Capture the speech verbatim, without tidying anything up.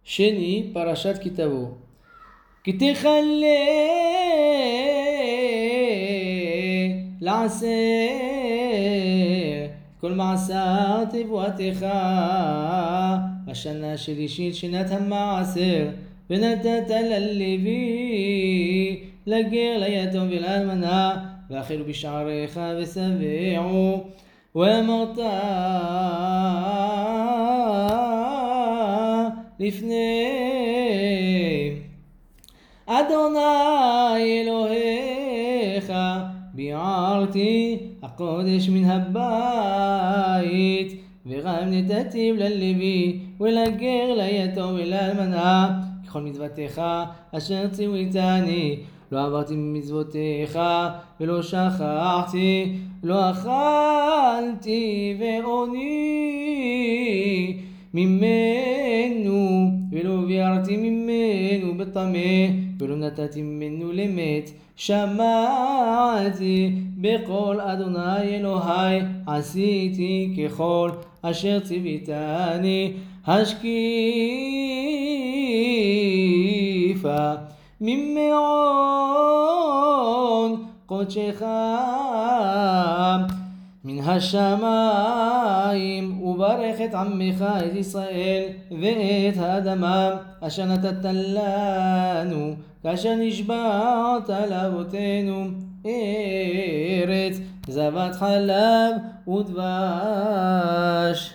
שני, פרשת כי תבוא. כי תכלה לעשר כל מעשר תבואתך, השנה שלישית שנת המעשר, ונתת ללוי לגר ליתום ולאלמנה, ואכלו בשעריך ושבעו, ואמרת לפני אדוני אלוהיך ביערתי הקודש מן הבית, וגם נתתיו ללוי ולגר ליתום ולאלמנה ככל מצוותיך אשר ציוויתני. לא עברתי ממצוותיך ולא שכחתי, לא אכלתי ועוני ממנו, ולא ביערתי ממנו בטמא, ולא נתתי ממנו למת. שמעתי בקול אדוני אלוהי, עשיתי ככל אשר ציוויתני. השקיפה ממעון קודשך מן השמיים, וברך את עמך את ישראל ואת האדמה אשר נתת לנו, כאשר נשבעת לאבותינו, ארץ זבת חלב ודבש.